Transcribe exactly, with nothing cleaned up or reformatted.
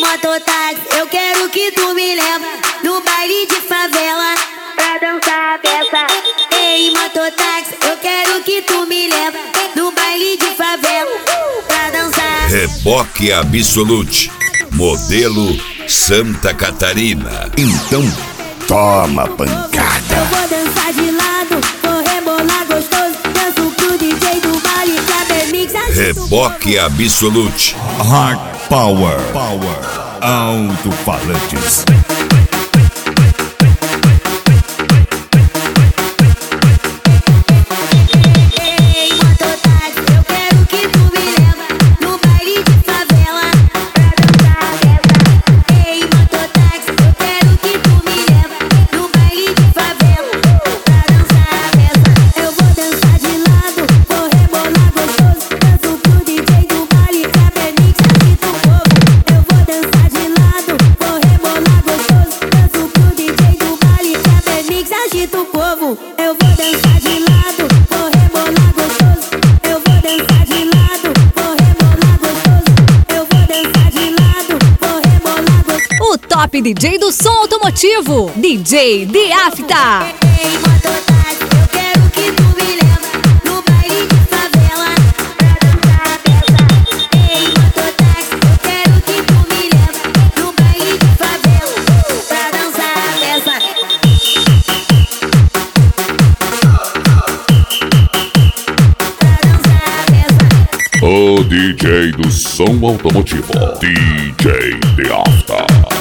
mototáxi, eu quero que tu me leva no baile de favela pra dançar a peça. Ei, mototáxi, eu quero que tu me leva no baile de favela pra dançar. Reboque Absolute, modelo Santa Catarina. Então toma pancada. Eu vou dançar de lado, vou rebolar gostoso, danço pro D J do baile que a Bemix agita. Reboque Absolute. Hard Power. Power. Alto-falantes. Ei, mototáxi, eu quero que tu me leva no baile de favela pra dançar a peça. Ei, mototáxi, eu quero que tu me leva no baile de favela pra dançar a peça. Eu vou dançar de lado, vou rebolar gostoso, danço pro D J do baile que a Bemix agita o povo. Eu vou dançar de lado, vou rebolar gostoso, danço pro D J do baile que a Bemix agita o povo. Eu vou dançar de lado, vou rebolar gostoso. Eu vou dançar de lado, vou rebolar gostoso. Eu vou dançar de lado, vou rebolar gostoso. O top D J do som automotivo, D J The Afta. Ei, mototáxi, eu quero que tu me leva no baile de favela pra dançar a peça. Ei, mototáxi, eu quero que tu me leva no baile de favela pra dançar a peça. O D J do som automotivo, D J The Afta.